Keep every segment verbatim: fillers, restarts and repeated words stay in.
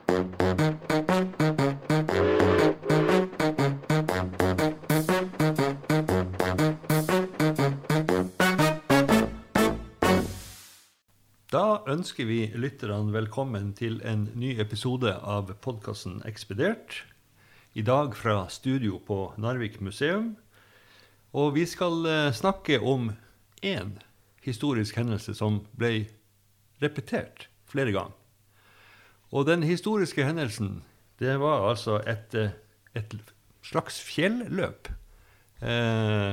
Da ønsker vi lytterne velkommen til en ny episode av podcasten Ekspedert. I dag fra studio på Narvik museum. Og vi skal snakke om en historisk hendelse som ble repetert flere ganger. Og den historiske hendelsen, det var altså et, et slags fjelløp. Eh,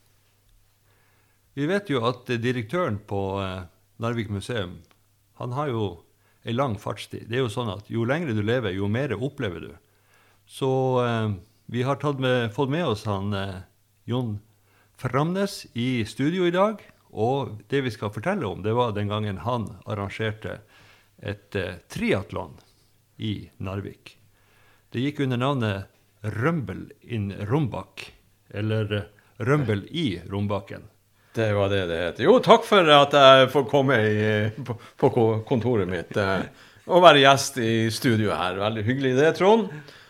vi vet jo at direktøren på Narvik museum, han har jo en lang fartstid. Det er jo sånn at jo lengre du lever, jo mer opplever du. Så eh, vi har tatt med, fått med oss han eh, Jon Framnes i studio i dag, og det vi skal fortelle om, det var den gangen han arrangerte et eh, triathlon i Narvik. Det gikk under navnet Rumble in Rombak, eller eh, Rumble i Rombaken. Det var det det heter. Jo, takk for at jeg får komme i, på, på kontoret mitt eh, og være gjest i studio her. Veldig hyggelig det, Trond.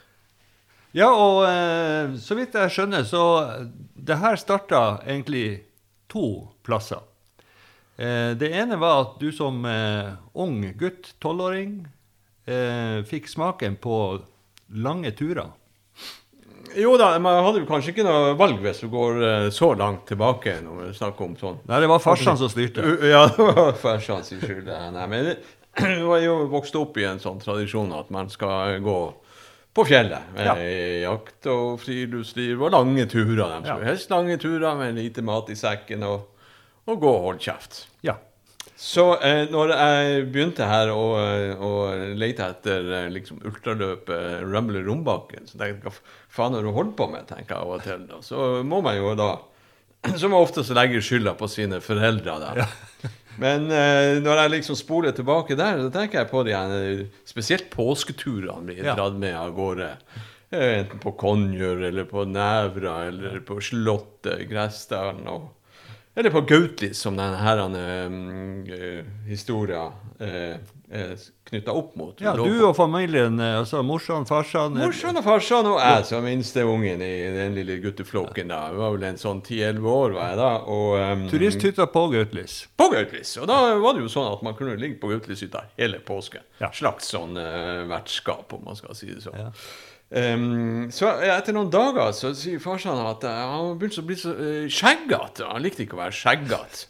Ja, og eh, så vidt jeg skjønner, så det her startet egentlig to plasser. Eh, det ene var at du som eh, ung gutt, tolvåring, eh, fikk smaken på lange turer. Jo da, man hadde jo kanskje ikke noe valg hvis du går uh, så langt tilbake når vi snakker om sånn. Nei, det var farsan som styrte. Ja, det var farsan som styrte. Nei, men det var jo vokst opp i en sånn tradisjon at man skal gå på fjellet med ja. Jakt og friluftsliv og lange turer. De skulle ja. helst lange turer med lite mat i sekken og, og gå og holde kjeft. Ja. Så eh, når jeg begynte her å, å lete etter liksom, ultraløpet Rumble i Rombaken, så tenkte jeg, hva faen har du holdt på med, tenker jeg av og til. Da. Så må man jo da, som ofte så legger skylda på sine foreldre der. Ja. Men eh, når jeg liksom spoler tilbake der, så tenker jeg på de her, spesielt påsketurene blir ja. dratt med av gårde. Enten på Konjør, eller på Nævra, eller på Slottet, Gressdalen og eller på Gautlis, som denne her um, historien uh, er knyttet opp mot. Ja, du og familien, altså morsan, farsan. Morsan og farsan, og jeg som minste ungen i den lille gutteflokken da. Jeg var vel en sånn ti elleve år, var jeg da. Og, um, turisthytta på Gautlis. På Gautlis, og da var det jo sånn at man kunne ligge på Gautlishytta hele påsken. Ja. Slags sånn uh, vertskap, om man skal si det sånn. Ja. Um, så etter noen dager så sier farsan at uh, han begynte å bli så uh, skjeggat. Han likte ikke å være skjeggat.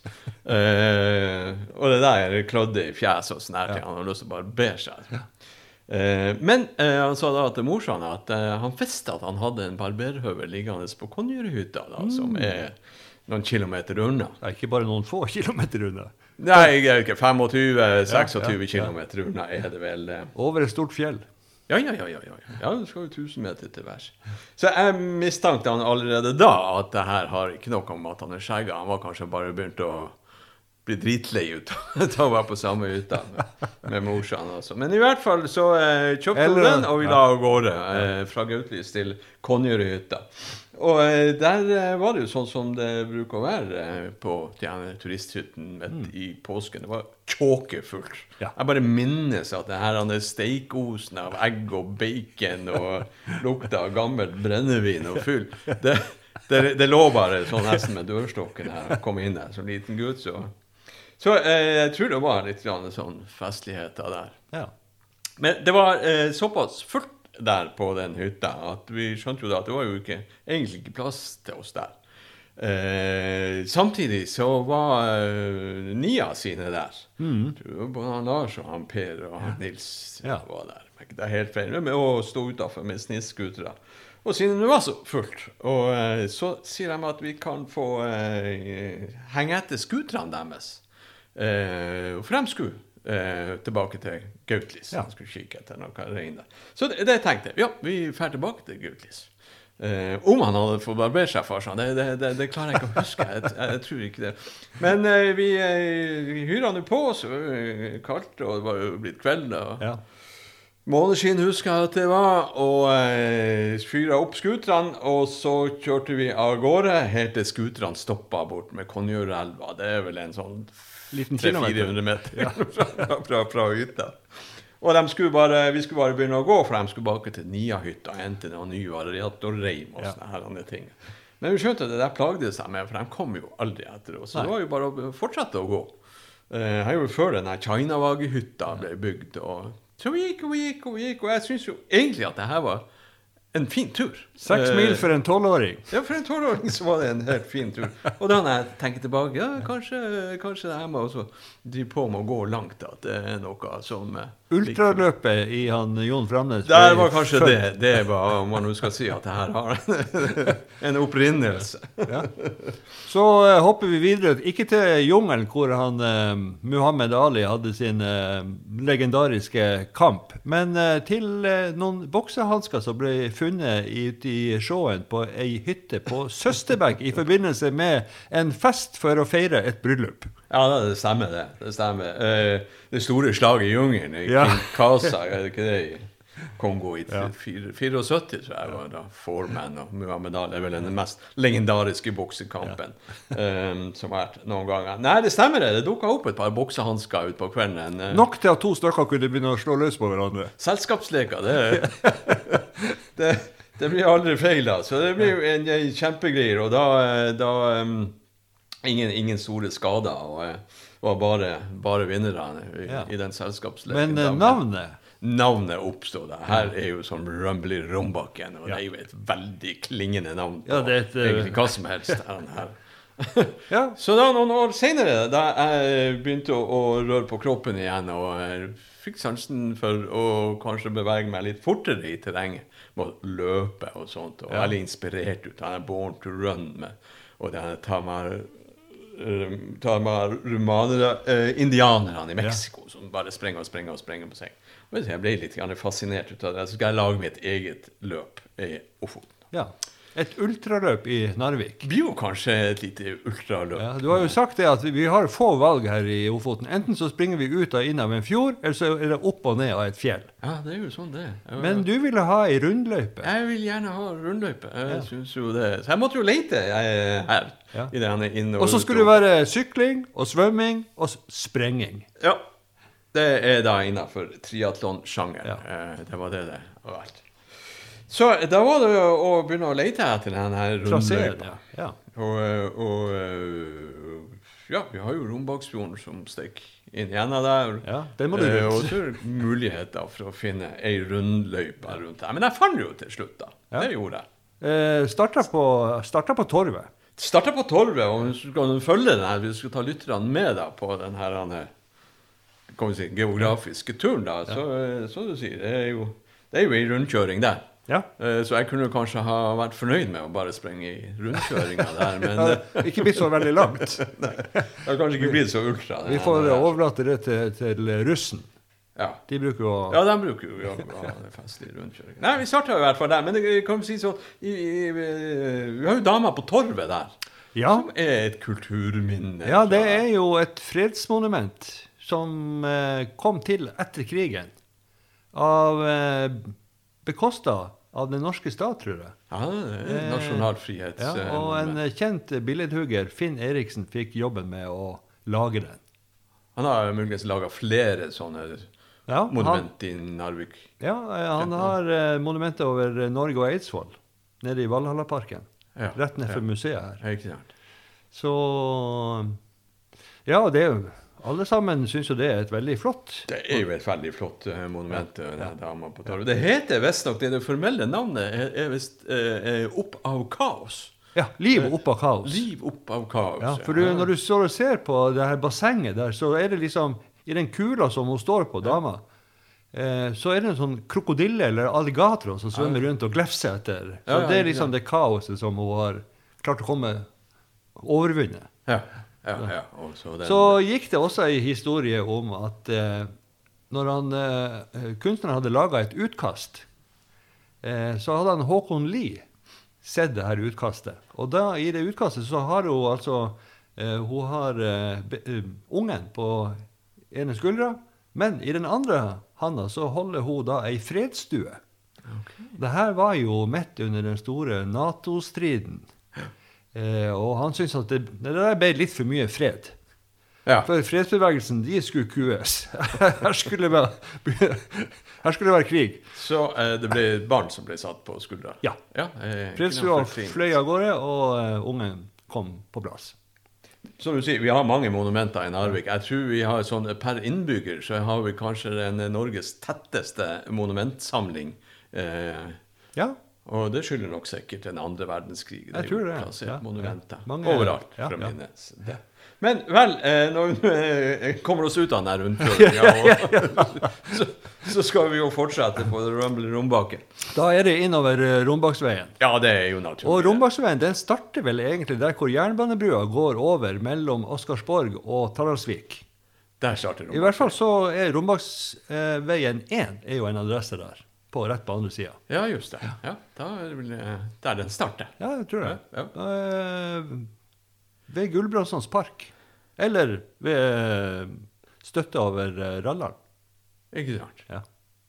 uh, og det der klødde i fjeset og sånn her til. Han hadde lyst til å bare be seg. Uh, men uh, han sa da til morsan at uh, han visste at han hadde en barberhøvel liggende på Konjørhytta da, mm. som er noen kilometer unna. Ja, ikke bare noen få kilometer unna. Nei, jeg er ikke tjuefem, seksogtyve ja, ja, ja. kilometer unna er det vel. Uh, Over et stort fjell. Ja, ja, ja, ja, ja. Ja, det skal jo tusen meter til værs. Så jeg mistankte han allerede da at det her har ikke noe om at han er skjegget. Han var kanskje bare begynt å bli dritlei ut til å være på samme hytta med morsan også. Men i hvert fall så eh, kjøpte vi den, og vi la av gårde eh, fra Gautlis til Konjørhytta. Og eh, der eh, var det jo sånn som det bruker å være eh, på denne turisthytten midt mm. i påsken. Det var tjåkefullt. Ja. Jeg bare minnes at det her er steikosen av egg og bacon og lukta av gammelt brennevin og fyll. Det, det, det lå bare sånn nesten med dørstokken her og kom inn der som liten gutt. Så, så eh, jeg tror det var litt sånn festligheter der. Ja. Men det var eh, såpass fullt der på den hytta at vi skjønte jo da at det var jo ikke, egentlig ikke plass til oss der. Eh, samtidig så var eh, Nia sine der. Mm. Både han Lars og han Per og han Nils ja. var der. Det er helt feil med å stå utenfor med snisskutere. Og siden det var så fullt, og eh, så sier de at vi kan få eh, henge etter skuterene deres. Eh, for de skulle eh, tilbake til Gautlis. Ja. Han skulle kikke etter noe regn der. Så det, det tenkte jeg, ja, vi fer tilbake til Gautlis. Uh, om han hadde fått barbert seg for sånn, det, det, det, det klarer jeg ikke å huske, jeg, jeg, jeg tror ikke det. Men uh, vi, uh, vi hyret han jo på, så var det kaldt, og det var jo blitt kveld, og ja. måneskinn husker jeg at det var, og uh, fyret opp skuterne, og så kjørte vi av gårde, helt til skuterne stoppet bort med Konjørelva. Det er vel en sånn tre til fire hundre meter ja. fra, fra, fra hytta. Og de skulle bare, vi skulle bare begynne å gå, for de skulle bake til Nia-hytta, hente noen nye variatorreim og sånne her andre ting. Men vi skjønte at det der plagde seg med, for de kom jo aldri etter oss. Så det var jo bare å fortsette å gå. Uh, her jo før denne China-Vage-hytta ble bygd, og så vi gikk og vi gikk og vi gikk, og jeg synes jo egentlig at det her var en fin tur. Seks uh, mil for en tolvåring. Ja, for en tolvåring så var det en helt fin tur. Og da når jeg tenker tilbake, ja, kanskje, kanskje det her med også drive på med å gå langt, at det er noe som... Uh, Ultraløpet i han Jon Framnes. Der var kanskje det, det var, om man nå skal si at det her har en opprinnelse. Ja. Så uh, hopper vi videre, ikke til jungelen, hvor han uh, Muhammad Ali hadde sin uh, legendariske kamp, men uh, til uh, noen boksehansker som ble funnet ute i sjåen på ei hytte på Søsterbæk i forbindelse med en fest for å feire et bryllup. Ja, det stemmer det. Det stemmer. Uh, det store slaget i jungelen i ja. Kinshasa, er det ikke det i Kongo i ja. syttifire, tror jeg var da. Foreman og Muhammad Ali er vel den mest legendariske boksekampen ja. um, som har vært noen ganger. Nei, det stemmer det. Det dukket opp et par boksehansker ut på kvelden. Uh, Nok til at to stykker kunne begynne å slå løs på hverandre. Selskapsleker, det, det, det blir aldri feil da. Så det blir jo en, en kjempegreier, og da, da um, ingen, ingen store skader, og uh, var bare, bare vinnerne i, ja. i den selskapsleken. Men uh, navnet? Navnet oppstod da. Her er jo sånn Rumble i Rombakken, og ja. det er jo et veldig klingende navn på ja, det er et, uh... egentlig hva som helst her. ja. Så da, noen år senere, da jeg begynte å, å røre på kroppen igjen, og jeg fikk sansen for å kanskje bevege meg litt fortere i terrenget, med å løpe og sånt, og ja. veldig inspirert ut av denne Born to Run, med, og denne Tamar... tar man rumanere, eh, indianerne i Mexico, ja. som bare sprenger og sprenger og sprenger på seg. Og jeg ble litt fascinert ut av det. Så skal jeg lage mitt eget løp i Ofoten. Ja, et ultraløp i Narvik. Det blir jo kanskje et lite ultraløp. Ja, du har jo sagt det at vi har få valg her i Ofoten. Enten så springer vi ut og inn av en fjord, eller så er det opp og ned av et fjell. Ja, det er jo sånn det. Jeg Men du ville ha en rundløype. Jeg vil gjerne ha rundløype. Jeg ja. synes jo det. Så jeg måtte jo lete her. Ja. I det han er inne og, og så skulle det være sykling og svømming og sprenging. Ja, det er da innenfor triathlon-sjanger. Ja. Det var det det var alt. Så da var det å begynne å lete etter denne rundløypa. Ja. Og, og ja, vi har jo Rombaksfjorden som stikker inn igjen av der. Ja, den må du rundt. Og så er det muligheter for å finne en rundløypa rundt der. Men jeg fant det jo til slutt da. Ja. Det gjorde jeg. Eh, startet på, startet på Torvet. Startet på Torvet, og vi skal følge den her, vi skal ta lytterne med da på den her, kan vi si, geografiske turen da. Så, ja. så du sier, det er jo, det er jo en rundkjøring der. Ja. Så jeg kunne kanskje ha vært fornøyd med å bare sprenge i rundkjøringen der, men... ja, ikke blitt så veldig langt. Nei, det har kanskje ikke blitt så ultra. Vi får overlate det til, til russen. Ja. De bruker jo... Ja, de bruker jo ja, ja, det festlige rundkjøringen. Nei, vi startet jo i hvert fall der, men det kan vi si så... I, i, vi har jo damer på Torvet der, ja. som er et kulturminne. Ja, det er jo et fredsmonument som eh, kom til etter krigen av... Eh, bekostet av den norske stat, tror jeg. Ja, det er nasjonalfrihets... Ja, og en kjent billedhugger, Finn Eriksen, fikk jobben med å lage den. Han har muligens laget flere sånne ja, monument han, i Narvik. Ja, han har uh, monumenter over Norge og Eidsvoll, nede i Valhallaparken. Ja, rett ned for ja. museet her. Ja, ikke sant. Så... Ja, det er jo... Alle sammen synes jo det er et veldig flott. Det er jo et veldig flott uh, monument. Ja, ja. På Torvet. Det heter vest nok, det, det formelle navnet er, er vist uh, Opp av kaos. Ja, Liv opp av kaos. Liv opp av kaos. Ja, for du, når du står og ser på det her bassenget der, så er det liksom, i den kula som hun står på, dama, eh, så er det en sånn krokodille eller alligator som svømmer rundt og glefser etter. Så ja, ja, det er liksom ja. det kaoset som hun har klart å komme overvunnet. Ja. Ja, ja. Og så, den... så gikk det også en historie om at eh, når han, eh, kunstneren hadde laget et utkast, eh, så hadde han Håkon Lie sett det her utkastet. Og da i det utkastet så har hun altså, eh, hun har eh, be, uh, ungen på ene skuldra, men i den andre handa så holder hun da en fredsstue. Okay. Det her var jo midt under den store NATO-striden. Eh, og han syntes at det, det der ble litt for mye fred. Ja. For fredsbevegelsen, de skulle kues. Her skulle det være, her skulle det være krig. Så eh, det ble et barn som ble satt på skuldra? Ja. ja eh, Fredsfuglen fløy av gårde, og uh, ungen kom på plass. Som du sier, vi har mange monumenter i Narvik. Jeg tror vi har sånn, per innbygger, så har vi kanskje den Norges tetteste monumentsamling. Eh, Ja. og det skylder nok sikkert den andre verdenskrig. Det Jeg tror det. plassert Ja, monumenter ja. Mange- overalt ja, fra ja. minnes. Det. Men vel, eh, når vi eh, kommer oss ut av denne rundføringen, så, så skal vi jo fortsette på Rumble Rombaken. Da er det innover uh, Rombaksveien. Ja, det er jo naturlig. Og Rombaksveien, den starter vel egentlig der hvor jernbanebrua går over mellom Oscarsborg og Taraldsvik. Der starter I Rombaken. hvert fall så er Rombaksveien én er jo en adresse der, på rett på andre siden. Ja, just det. Ja, da er det vel eh, der den starter. Ja, jeg tror det. Ja, ja. Eh, ved Gulbrandsons park. Eller ved eh, støtte over uh, Ralland. Ikke sant? Ja.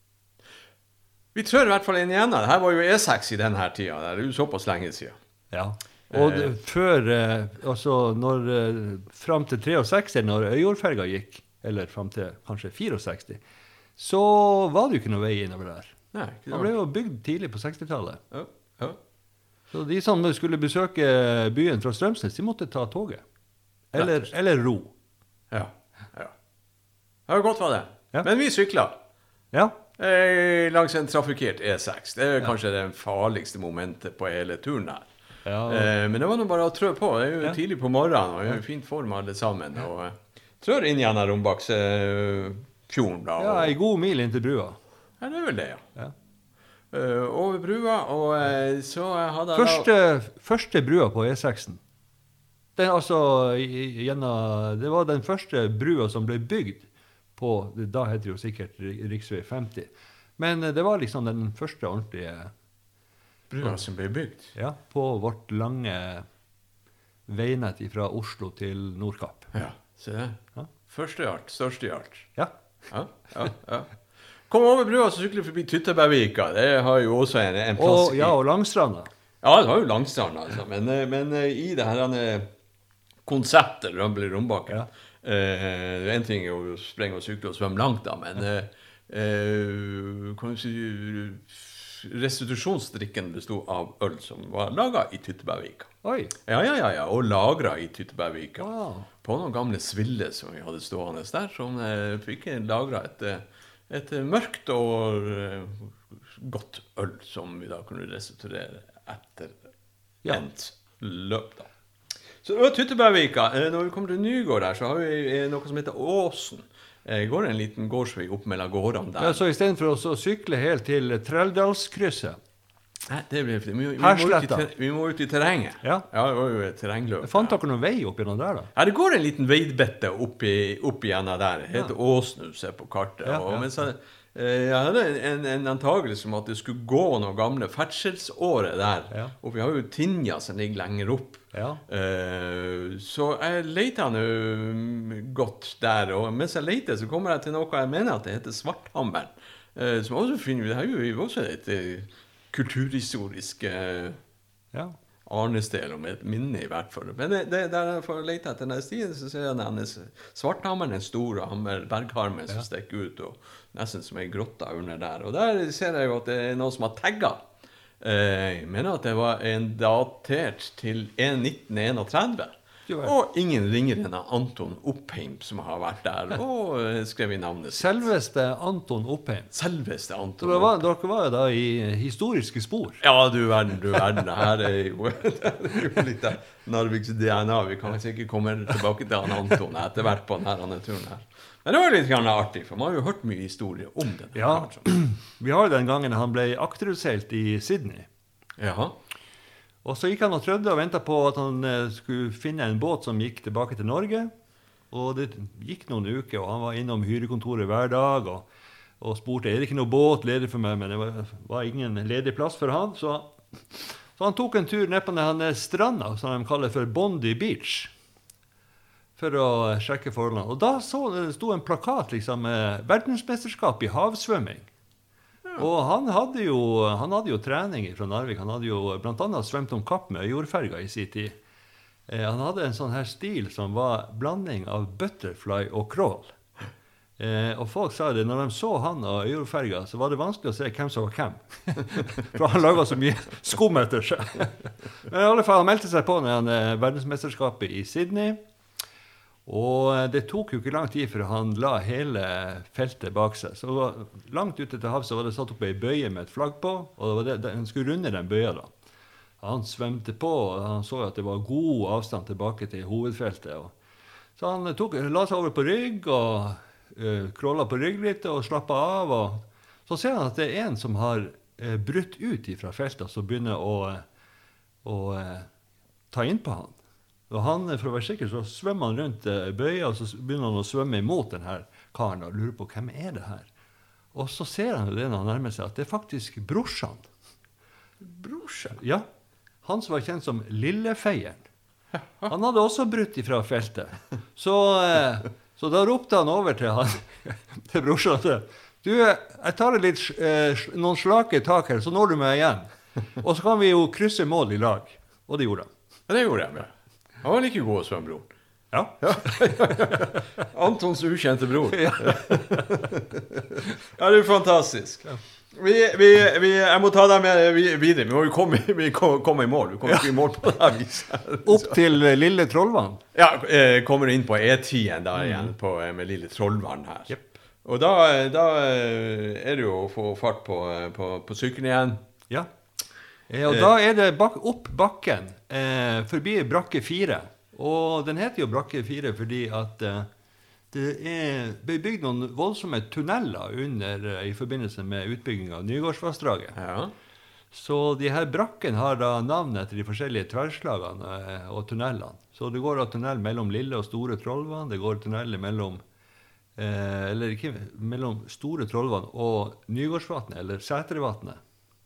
Vi trør i hvert fall inn igjen. Det her var jo E seks i denne tida. Det er jo såpass lenge siden. Ja. Og det, før, eh, altså når, eh, frem til sekstitre, når Øyjordferga gikk, eller frem til kanskje sekstifire, så var det jo ikke noe vei innover der. Nei, ikke Den ble jo bygd tidlig på sekstitallet. Ja, ja. Så de som skulle besøke byen fra Strømsnes, de måtte ta toget. Eller, eller ro. Ja, ja. Det var godt var det. Ja. Men vi sykla Ja, eh, langs en trafikkert E seks. Det er kanskje det farligste momentet på hele turen her. ja. Eh, men det var nå bare å trø på. Det er jo Ja. tidlig på morgenen, og vi er i fin form alle sammen. Og eh, trør inn gjennom Rombaksfjorden da. ja, Og, en god mil inn til brua. ja, det er vel det, ja. Ja. Eh, over brua, og eh, så hadde jeg Første, første brua på E seksen. Den, altså, i- gjennom, det var den første brua som ble bygd på, da heter det jo sikkert riksvei femti. Men eh, det var liksom den første ordentlige, brua som ble bygd. ja, på vårt lange veinett fra Oslo til Nordkapp. Ja, se det. Ja. Første art, største art. Ja, Ja, ja, ja. Kom over brua, så sykler vi forbi Tyttebærvika. Det har jo også en, en plass og, ja, og Langstranda. Ja, det var jo Langstrand, altså. Men, eh, men eh, i det her eh, konseptet Rumble Rombaken, Ja. eh, en ting er jo å sprenge og sykle og svømme langt da, men eh, eh, kan du si, restitusjonsdrikken bestod av øl som var laget i Tyttebærvika. Oi. Ja, ja, ja, ja, og lagret i Tyttebærvika. Wow. På noen gamle sviller som vi hadde stående der, som eh, fikk lagret et, eh, et mørkt og eh, godt øl som vi da kunne restituere etter Ja. endt løp da. Så det var Tyttebærvika. Eh, Når vi kommer til Nygård der, så har vi eh, noe som heter Åsen. Eh, går en liten gårdsvei opp mellom gårdene der. Ja, så i stedet for å så sykle helt til Trelldalskrysset, Nei, det blir, vi, vi, må ut i, Hersletta. ter- vi må ut i terrenget. Ja. Ja, det var jo et terrengløp. fant der. dere noen vei opp gjennom der da? Ja, det går en liten veidbette opp, i, opp igjennom der. Det heter Åsen, du ser på kartet. Ja, Og ja. mens jeg, eh, jeg hadde en, en, en antagelse om at det skulle gå noen gamle ferdselsåre der. Ja. Og vi har jo Tinja som ligger lenger opp. Ja. Eh, så jeg leter nå godt der. Og mens jeg leter, så kommer jeg til noe jeg mener at det heter Svarthammeren. Eh, som også finner vi, det er jo også et eh, kulturhistorisk eh, Ja. arnested, om et minne i hvert fall. Men det, det, der jeg får lete etter denne stien, så ser jeg denne Svarthammeren, en stor hammer, bergharmen som stikker ut, og nesten som en grotta under der. Og der ser jeg jo at det er noen som har tagget. Eh, jeg mener at det var en datert til nitten enogtredve. Jo, vel. Og ingen ringer enn Anton Oppheim som har vært der og eh, skrevet navnet sitt. Selveste Anton Oppheim. Selveste Så Anton det var, dere var jo da i historiske spor. Ja, du verden, du verden. Det her er jo, det er jo litt av Narviks D N A. Vi kan sikkert komme tilbake til han Anton etter hvert på denne turen her. Men det var litt grann artig, for man har jo hørt mye historie om den. Ja, vi har jo den gangen han ble akterutseilt i Sydney. Jaha. Og så gikk han og trødde og ventet på at han eh, skulle finne en båt som gikk tilbake til Norge. Og det gikk noen uker, og han var innom hyrekontoret hver dag og, og spurte, er det ikke noe båt ledig for meg? Men det var, var ingen ledig plass for han. Så, så han tok en tur ned på denne stranda, som de kaller for Bondi Beach, for å sjekke forholdene. Og da så det sto en plakat liksom, med verdensmesterskap i havsvømming. Og han hadde, jo, han hadde jo trening fra Narvik. Han hadde jo blant annet svømt om kapp med Øyjordferga i sin tid. Eh, han hadde en sånn her stil som var blanding av butterfly og crawl. Eh, og folk sa det, når de så han og Euroferga, så var det vanskelig å se hvem som var hvem. For han laget så mye skum etter seg. Men i alle fall, han meldte seg på når han eh, verdensmesterskapet i Sydney. Og det tok jo ikke lang tid før han la hele feltet bak seg. Så langt ute til havs så var det satt opp ei bøye med et flagg på, og det var det, han skulle runde den bøya da. Han svømte på, og han så at det var god avstand tilbake til hovedfeltet. Og så han tok, la seg over på rygg, og uh, krollet på rygg litt, og slappet av. Og så ser han at det er en som har uh, brutt ut fra feltet, som begynner å, å uh, ta inn på han. Og han, for å være sikker, så svømmer han rundt uh, bøya, og så begynner han å svømme imot den her karen, og lurer på, hvem er det her? Og så ser han jo det når han nærmer seg, at det er faktisk brorsan. Brorsan? Ja. Han som var kjent som Lillefeieren. Han hadde også brutt ifra feltet. Så, eh, så da ropte han over til han, til brorsan, og sa, du, jeg tar litt, eh, noen slake tak her, så når du meg igjen. Og så kan vi jo krysse mål i lag. Og det gjorde han. Ja, det gjorde han, ja. Han var like god å svømme, bror. Ja. ja. Antons ukjente bror. Ja, ja det er fantastisk. Ja. Vi, vi, vi, jeg må ta deg med videre. Vi må jo komme, vi komme i mål. Vi kommer ikke i mål på det viset. Opp til Lille Trollvann. Ja, jeg kommer inn på E ti der mm. igjen på, med Lille Trollvann her. Yep. Og da, da er det jo å få fart på, på, på sykkelen igjen. Ja, eh, og da er det bak, opp bakken, eh, forbi brakke fire. Og den heter jo brakke fire fordi at eh, det er ble bygd noen voldsomme tunneler under, i forbindelse med utbygging av Nygårdsvassdraget. Ja. Så de her brakken har da navn etter de forskjellige tverrslagene og tunnelene. Så det går da tunnel mellom Lille og Store Trollvann, det går tunnel mellom, eh, eller ikke, mellom Store Trollvann og Nygårdsvatnet, eller Sætervatnet.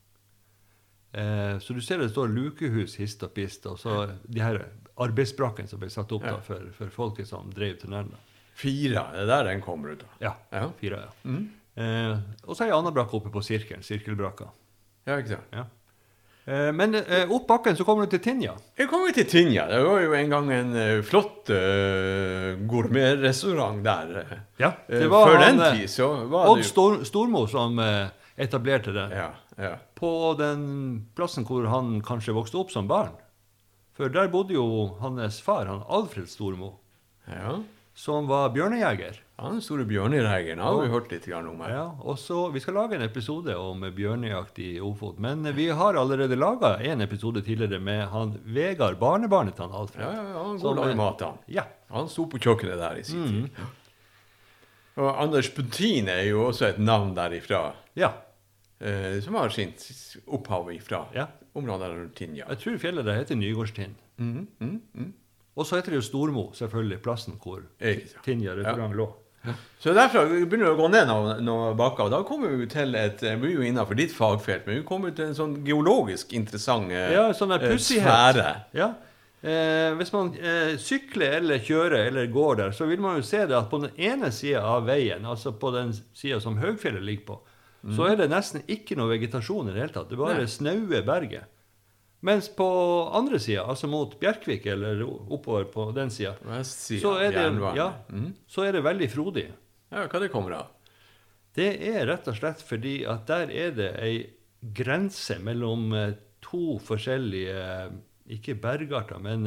Eh, så du ser det står lukehus, hist og pist, og så de her arbeidsbrakken som ble satt opp da, for, for folket som drev tunnelen. Fira, det er der den kommer ut da. Ja, ja. Fira, ja. Mm. Eh, og så er en annen brakke oppe på sirkelen, sirkelbrakka. Ja, ikke sant. Ja. Eh, men eh, opp bakken så kommer du til Tinja. Jeg kommer til Tinja. Det var jo en gang en uh, flott uh, gourmetrestaurant der. Ja, det var Før han, den tid så var Odd det jo... Stor, Stormo som uh, etablerte det. Ja, ja. På den plassen hvor han kanskje vokste opp som barn. For der bodde jo hans far, han Alfred Stormo. Ja. Som var bjørnejeger. Ja, den store bjørnejegeren har vi hørt litt om her. Ja, og så, vi skal lage en episode om bjørnejakt i Ofot, men vi har allerede laget en episode tidligere med han Vegard, barnebarnet til han Alfred. Ja, ja, ja, han god lager mat, han. Ja. Han sto på kjøkkenet der i sin mm. tid. Ja. Og Anders Buntin er jo også et navn derifra. Ja. Eh, som har sin opphav ifra. Ja. Området rundt Tinja. Jeg tror fjellet der heter Nygårdstind. Mm, mm, mm. Og så heter det jo Stormo, selvfølgelig, plassen hvor Tinja restaurant ja. lå. Ja. Så derfra begynner vi å gå ned noen, noen bakker, og da kommer vi til et, vi er jo innenfor ditt fagfelt, men vi kommer til en sånn geologisk interessant ja, sånn eh, sfære. Ja. Eh, hvis man eh, sykler eller kjører eller går der, så vil man jo se det at på den ene siden av veien, altså på den siden som Høgfjellet ligger på, mm. så er det nesten ikke noe vegetasjon i det hele tatt. Det er bare snaue berget. Mens på andre siden, altså mot Bjerkvik eller oppover på den siden, så er det, ja, mm. så er det veldig frodig. Ja, hva det kommer av? Det er rett og slett fordi at der er det en grense mellom to forskjellige, ikke bergarter, men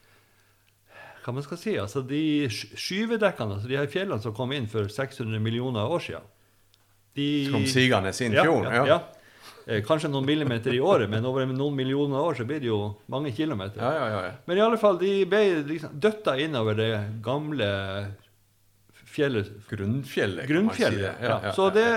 hva man skal si, altså de skyvedekkene, altså de her fjellene som kom inn for seks hundre millioner år siden. De, som sigende sin fjord, ja. ja, ja. Eh, kanskje noen millimeter i året, men over noen millioner år så blir det jo mange kilometer. Ja, ja, ja, ja. Men i alle fall, de ble liksom døtta innover det gamle fjellet. Grunnfjellet, Grunnfjellet, si det. Ja, ja. ja. Så det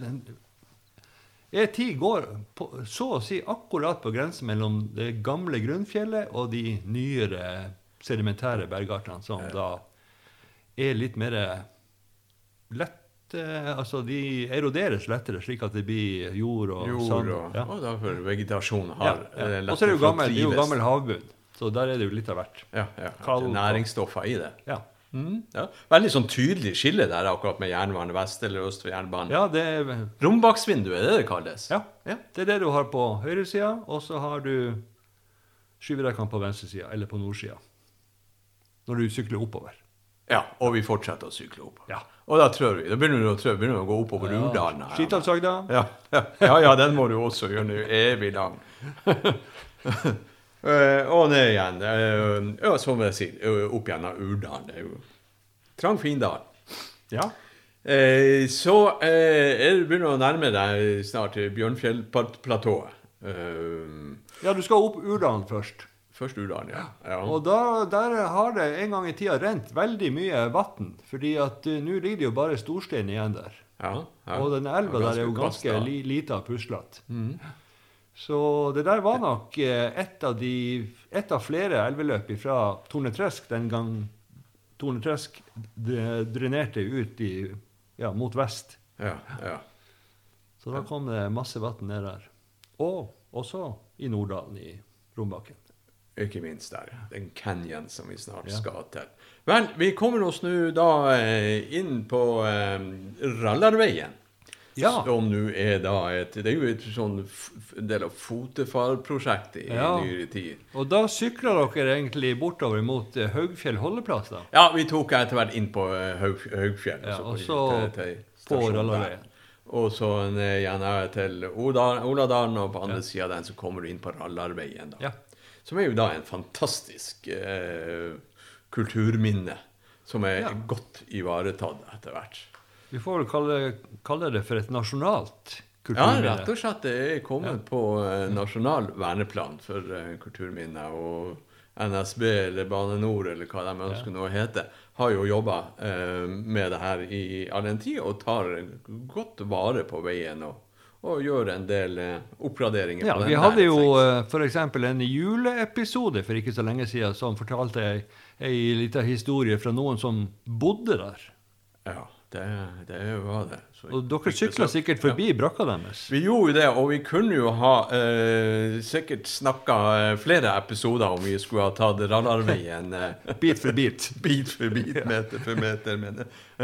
E ti går på, så å si akkurat på grensen mellom det gamle grunnfjellet og de nyere sedimentære bergartene, som ja. da er litt mer lett. Altså, de eroderes lettere, slik at det blir jord og jord sand. Og, ja. og derfor vegetasjon har ja, ja. Og så er det jo gammel, det er jo gammel havbunn, så der er det jo litt av hvert. Ja, ja. Kald, næringsstoffer i det. Ja. Mm, ja. Veldig sånn tydelig skille der, akkurat med jernbanen vest eller øst for jernbanen. Ja, det er... Rombaksvinduet, er det det kalles? Ja, ja, det er det du har på høyre siden, og så har du skyverekkene på venstre siden, eller på nord siden. når du sykler oppover. Ja, og vi fortsetter å sykle opp. Ja. Og da trør vi. Da begynner vi å trø, begynner vi å gå oppover Ja. Urdalen. her. Skittalsagda. Ja, ja, ja, ja, den må du også gjøre nå, evig lang. Eh, og ned igjen. Eh, ja, som jeg sier, eh, opp igjen av Urdalen. Det er jo trang, fin dal. Ja. Eh, så eh, er det begynner å nærme deg snart til Bjørnfjellplatået. Eh, Ja, du skal opp Urdalen først. først Urdalen, ja. ja. Og da, der har det en gang i tida rent veldig mye vatten, fordi at uh, nå ligger det jo bare storstein igjen der. ja, ja. Og den elva Ja, der er jo ganske kast, da. li, lita og puslete. Mhm. Så det der var nok eh, et av, de, et av flere elveløp fra Tornetresk den gang Tornetresk dre- drenerte ut i, ja, mot vest. Ja, ja. Så da kom det masse vann ned der. Og også i Norddalen i Rombakken. Ikke minst der, den canyon som vi snart Ja. skal til. Vel, vi kommer oss nå da eh, inn på eh, Rallarveien. Ja. Som nå er da et, det er jo et sånn f- f- del av fotefarprosjektet i Ja. nyere tid. Og da sykler dere egentlig bortover mot eh, Haugfjell holdeplass da? Ja, vi tok etter hvert inn på eh, Haug, Haugfjell. Ja, altså og på- så til- til på stasjonen der. Rallarveien. Og så ned igjen her til Oda- Oladalen, og på andre siden av den så kommer du inn på Rallarveien da. Ja. Som er jo da en fantastisk eh, kulturminne, som er Ja. godt ivaretatt etter hvert. Vi får vel kalle, kalle det for et nasjonalt Ja, kulturminne. rett og slett det er kommet på eh, nasjonal verneplan for eh, kulturminner, og N S B eller Bane Nor eller hva de ønsker nå å hete, har jo jobbet eh, med det her i all den tid, og tar godt vare på veien og, og gjør en del eh, oppgraderinger Ja, på den vi der. hadde jo eh, for eksempel en juleepisode for ikke så lenge siden som fortalte ei, ei liten historie fra noen som bodde der. Ja, det, det var det. Så Og dere fikk sykla besøk. sikkert forbi brakka deres. Vi gjorde det, og vi kunne jo ha eh, sikkert snakka eh, flere episoder om vi skulle ha tatt Rallarveien eh, Bit for bit. bit for bit, meter for meter. Men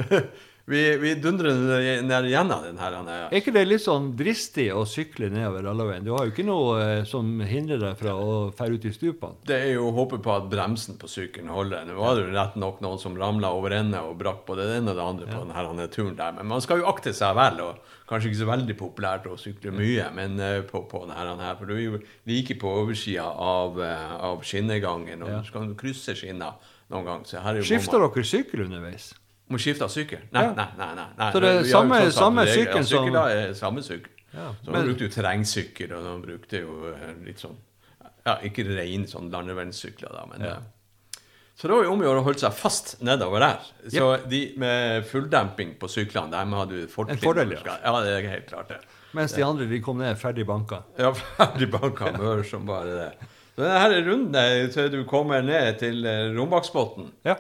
vi, vi dundrer ned gjennom den her. Han er- Er ikke det litt sånn dristig å sykle nedover Rallarveien? Du har jo ikke noe eh, som hindrer deg fra å fære ut i stupene. Det er jo å håpe på at bremsen på sykkelen holder. Nå var det jo rett nok noen som ramla over ende og brakk både det ene og det andre på denne her turen der. Men man skal jo akte seg vel, og kanskje ikke så veldig populært å sykle mye, men eh, på, på denne her, for du er jo like på oversida av, eh, av skinnegangen, og Ja. du skal jo krysse skinner noen gang. Så her er jo Skifter bomma. dere sykkel underveis? Må skifte sykkel? Nei, Ja. nei, nei, nei, nei. Så det er Vi har jo samme- tross alt samme regler. sykkel ja, som- sykkel er samme sykkel. Ja, Så men- de brukte jo terrengsykkel, og de brukte jo eh, litt sånn, ja, ikke ren sånn landevenssykler da, men Ja. eh, så det var jo om å gjøre å holde seg fast nedover der. Så de med fulldemping på syklene, de hadde jo fortrinn. En fordel, ja. Ja, det er helt klart det. Mens de andre de kom ned ferdig banka. Ja, ferdig banka mør som bare det. Så denne her runden til du kommer ned til eh, Rombaksbotn, Ja.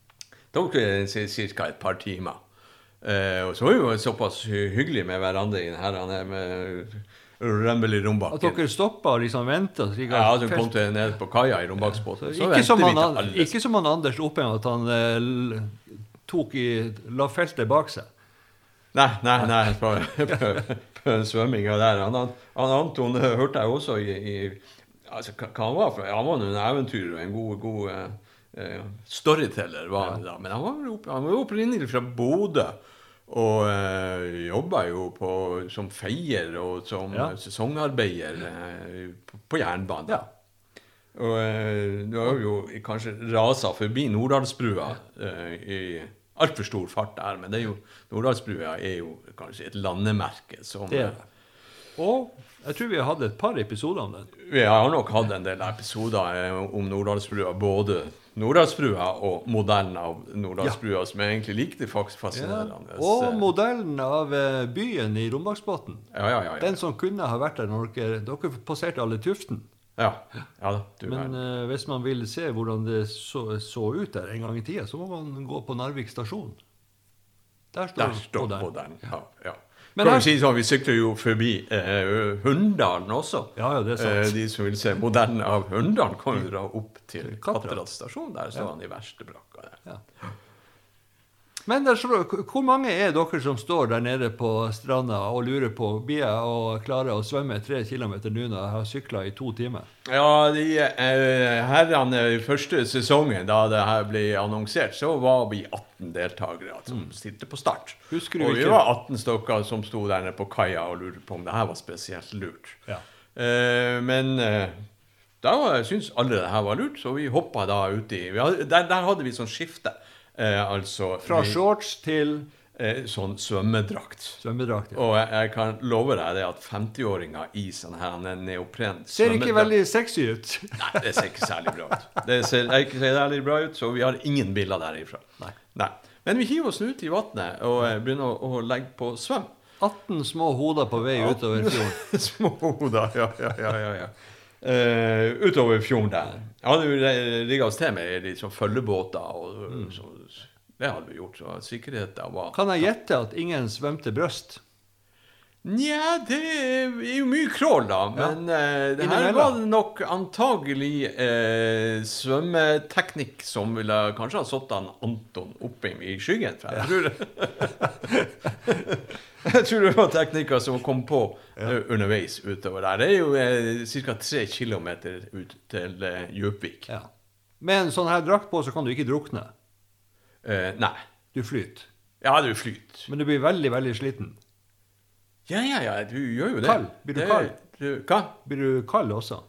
tok det ca. et par timer. Eh, og så var det jo såpass hy- hyggelig med hverandre i denne med Rømbel i At Rombakken. dere stoppa og liksom venta. Ja, så kom til ned på kaia i Rombaksbåten. Så Ikke, som ventet vi han, til An- alle. ikke som han Anders Oppheim, at han eh, l- tok i, la feltet bak seg. Nei, nei, nei, på, på, på svømminga der. Han, han, han Anton eh, hørte jeg også i, i altså, hva hva han var for? Han var jo en eventyr og en god, god eh, eh, storyteller, var han da. Men han var jo opp- han var jo opprinnelig fra Bodø. Og øh, jobba jo på, som feier og som Ja. eh, sesongarbeider eh, på, på jernbanen. Ja. Og øh, du har jo kanskje rasa forbi Nordalsbrua øh, i altfor stor fart der, men det er jo, Nordalsbrua er jo kanskje et landemerke som Det er det. Og jeg tror vi har hatt et par episoder om den. Vi har nok hatt en del episoder eh, om Nordalsbrua, både Nordalsbrua og modellen av Nordalsbrua, som jeg egentlig likte faktisk Ja. fascinerende. Og modellen av eh, byen i Rombaksbotn. Ja, ja, ja. ja. Den som kunne ha vært der når dere, dere passerte alle tuften. ja. ja da, du Men er. eh, hvis man vil se hvordan det så, så ut der en gang i tida, så må man gå på Narvik stasjon. Der står, Der står modellen. modellen. Ja, ja. Men kan her- vi si sånn, vi sykler jo forbi eh, Hunndalen også. Ja, ja, det er sant. Eh, de som vil se modellen av Hunndalen, kan jo dra opp til Kattrat. Kattrat stasjon. Der står han i verste brakka der. Ja. Men der, så, hvor mange er dere som står der nede på stranda og lurer på blir jeg og klarer å svømme tre kilometer nå når jeg har syklet i to timer? Ja, de eh, herrene i første sesongen, da det her ble annonsert, så var vi atten deltakere som stilte på start. Husker du og vi ikke? var atten stykker som sto der nede på kaia og lurte på om det her var spesielt lurt. Ja. Eh, men eh, da var- syntes alle det her var lurt, så vi hoppet da ut i... Vi hadde, der, der hadde vi sånn skifte. Eh, altså... Fra vi, shorts til eh, sånn svømmedrakt. svømmedrakt. Ja. Og jeg, jeg kan love deg det at femti-åringer i sånn her neopren Ser ikke svømmedrakt- veldig sexy ut. Nei, det ser ikke særlig bra ut. Det ser ikke særlig bra ut, så vi har ingen bilder derifra. Nei. Nei. Men vi hiver oss ut i vattnet og eh, begynner å, å legge på svøm. atten små hoder på vei utover fjorden. Små hoder, ja, ja, ja, ja, ja. Eh, utover fjorden der. Jeg hadde jo rigget oss til med litt sånn følgebåter, og så, det hadde vi gjort, så sikkerheten var... Kan jeg gjette at ingen svømte brøst? Nja, det er jo mye krål da, men eh, det her Innimellom. var det nok antagelig eh, svømmeteknikk som ville kanskje ha satt han Anton oppe i skyggen, for jeg tror jeg tror det var teknikker som kom på eh, underveis utover der. Det er jo eh, cirka tre kilometer ut til eh, Djupvik. Ja. Med en sånn her drakt på så kan du ikke drukne. Eh, nei. Du flyter. Ja, du flyter. Men du blir veldig, veldig sliten. Ja, ja, ja, du gjør jo det. Kald. Blir du det, kald? Du, hva? Blir du kald også?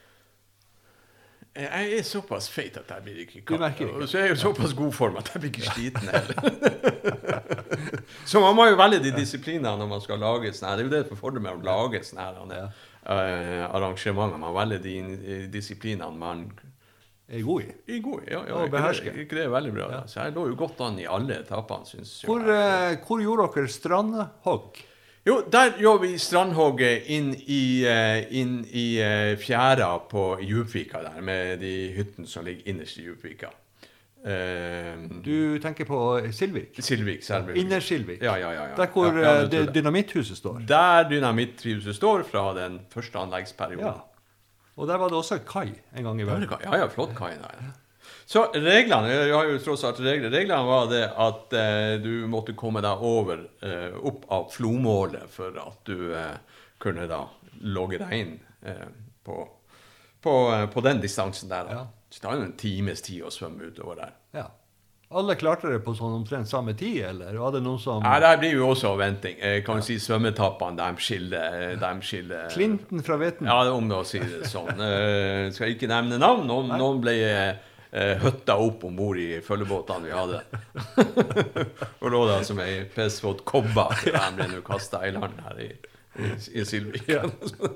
Jeg er såpass feit at jeg blir ikke Du kald. merker ikke. Og så er jeg jo såpass god form at jeg blir ikke sliten heller. Så man må jo velge de disiplinene når man skal lage sånne her. Det er jo det for fordel med å lage sånne her Ja. uh, arrangementer. Man velger de eh, disiplinene man Er god i. er god i. Ja, ja, Og ikke behersker. det- Ikke det er veldig bra. Ja. Så jeg lå jo godt an i alle etappene, synes jeg. Hvor, eh, hvor gjorde dere strandhogg? Jo, der gjør vi strandhogget inn i, eh, inn i eh, fjæra på Djupvika der, med de hyttene som ligger innerst i Djupvika. Eh, Du tenker på Silvik? Silvik, Selvik. Inner-Silvik? Ja, ja, ja, ja. Der hvor Ja, ja, eh, det tror det jeg. dynamitthuset står? Der dynamitthuset står fra den første anleggsperioden. Ja. Og der var det også kai en gang i Ja, verden. det kan- ja, ja, flott kaien der. Så reglene, jeg har jo tross alt regler, reglene var det at eh, du måtte komme deg over, eh, opp av flomålet for at du eh, kunne da logge deg inn eh, på, på, eh, på den distansen der. Da. Ja. Så det er jo en times tid å svømme utover der. Ja. Alle klarte det på sånn omtrent samme tid, eller var det noen som... Ja, der blir jo også venting. Jeg kan jo si svømmetappene, de skiller, de skiller Klinten fra Veten? Ja, om å si det sånn. Jeg skal ikke nevne navn. Noen, noen ble eh, høtta opp ombord i følgebåtene vi hadde. Og lå der som ei pissvåt kobber. De ble nå kastet i land her i, i, i Silvik. Ja.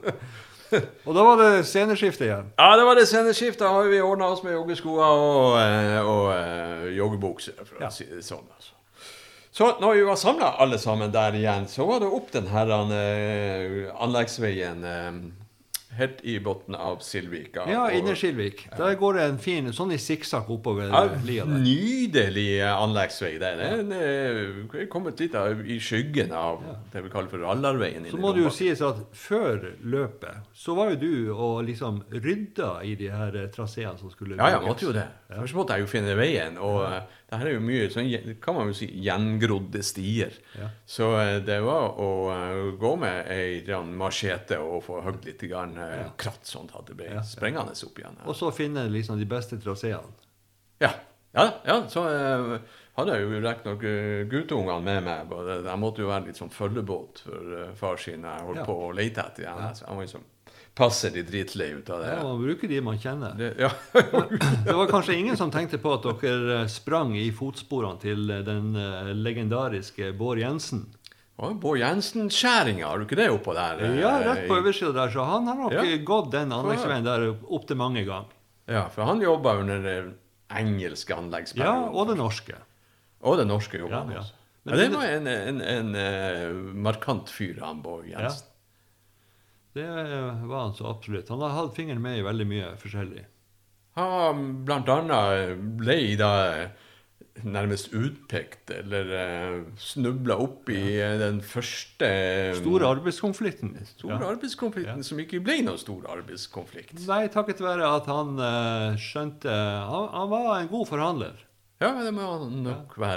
Og da var det sceneskifte igjen. Ja, det var det sceneskiftet. Da har vi ordnet oss med joggeskoer og, eh, og eh, joggebukser, for Ja. å si det sånn. Altså. Så når vi var samlet alle sammen der igjen, så var det opp den her eh, anleggsveien eh, helt i botten av Silvika. Ja, og- Inner-Silvik. Der går det en fin, sånn i sikksakk oppover Ja, eh, lia der. nydelig anleggsvei. Det er en, eh, kommet litt av, i skyggen av det vi kaller for Rallarveien. Så må det jo sies at før løpet, så var jo du og liksom rydda i de her eh, traseene som skulle Ja, ja, bygges. måtte jo det. Først måtte jeg jo finne veien, og eh, det her er jo mye, sånn, gjen- kan man jo si, gjengrodde stier. Ja. Så eh, det var å eh, gå med ei grann machete og få høgd litt grann, eh, kratt, sånn at det ble Ja, ja. sprengende opp igjen. Og så finne liksom de beste traseene. Ja, ja, ja så eh, hadde jeg jo rett nok uh, guttungene med meg. Både, de måtte jo være litt sånn følgebåt for uh, far sin. Jeg holdt Ja. på å lete etter igjen. Så jeg må liksom passe litt dritlei ut av det. Ja, man bruker de man kjenner. det ja. Det var kanskje ingen som tenkte på at dere eh, sprang i fotsporene til eh, den eh, legendariske Bård Jensen. Og Bård Jensen-skjæringa, har du ikke det oppå der? eh, Ja, rett på i- øversida der, så han har nok Ja. eh, gått den anleggsveien der opp til mange ganger. Ja, for han jobba under det engelske Ja, anleggsperioden. og det norske. Og det norske jobba Ja, han ja. også. Men Ja, det det- var en, en, en, eh, markant fyr, han Bård Jensen. Det eh, var han så absolutt. Han har hatt fingeren med i veldig mye forskjellig. Han blant annet ble da nærmest utpekt, eller uh, snubla opp i eh, den første eh, Store arbeidskonflikten. store Ja. arbeidskonflikten, Ja. som ikke ble noen stor arbeidskonflikt. Nei, takket være at han eh, skjønte han, han var en god forhandler. Ja, det må han nok være.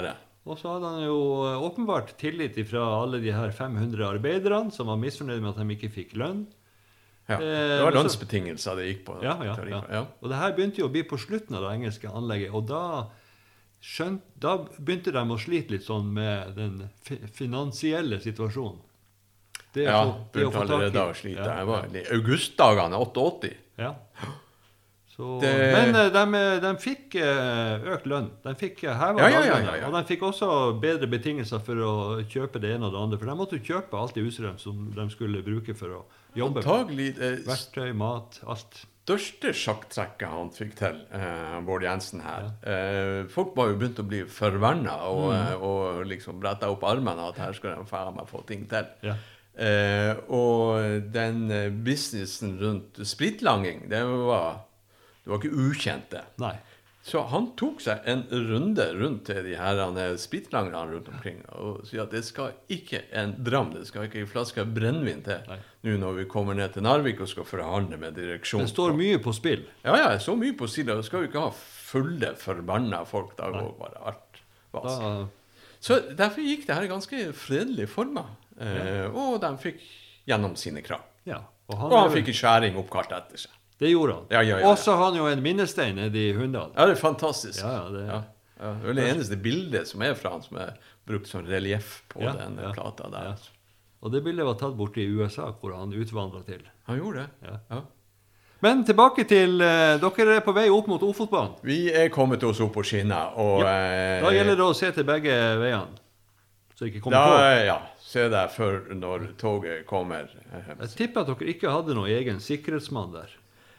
Og så hadde han jo åpenbart tillit fra alle de her fem hundre arbeiderne som var misfornøyd med at de ikke fikk lønn. Ja, det var lønnsbetingelser det gikk på. Ja, ja, ja. ja. Og det her begynte jo å bli på slutten av det engelske anlegget, og da, skjønt, da begynte de å slite litt sånn med den finansielle situasjonen. Det ja, få, det begynte allerede å slite. Ja, det var ja. augustdagene, åttiåtte. Ja. Så, det... Men de, de fikk økt lønn. De fikk heva ja, ja, ja, daglønna, ja, ja. og de fikk også bedre betingelser for å kjøpe det ene og det andre. For de måtte jo kjøpe alt det utstyret som de skulle bruke for å jobbe. Antagelig, eh, verktøy, mat, alt. Største sjakktrekket han fikk til, eh, Bård Jensen her. Ja. Eh, folk var jo begynt å bli forvernet og, mm. og liksom bretta opp armene at her skal de faen meg få ting til. Ja. Eh, og den businessen rundt spritlanging, det var... Det var ikke ukjent det. Nei. Så han tok seg en runde rundt til de her spritlangerne rundt omkring og sier at det skal ikke en dram, det skal ikke en flaske brennvin til. Nei. Nå når vi kommer ned til Narvik og skal forhandle med direksjonen. Det står mye på spill. Ja, ja, så mye på spill. Det skal jo ikke ha fulle, forbanna folk. Da går bare alt. Da... Så derfor gikk det her ganske fredelig forma. Eh, og de fikk gjennom sine krav. Ja. Og han, og han fikk en skjæring oppkalt etter seg. Det gjorde han. Ja, ja, ja, ja. Og så har han jo en minnestein nede i Hunndal. Ja, det er fantastisk. Ja, ja, det, ja. Ja, det er det eneste bildet som er fra han som er brukt som relieff på ja, den ja, plata der. Ja. Og det bildet var tatt bort i U S A, hvor han utvandret til. Han gjorde det? Ja. Ja. Men tilbake til, uh, dere er på vei opp mot Ofotbanen. Vi er kommet oss opp på skinnet, og... Ja. Da gjelder det å se til begge veiene, så ikke kommer da, på. Ja, se der før når toget kommer. Jeg tipper at dere ikke hadde noen egen sikkerhetsmann der.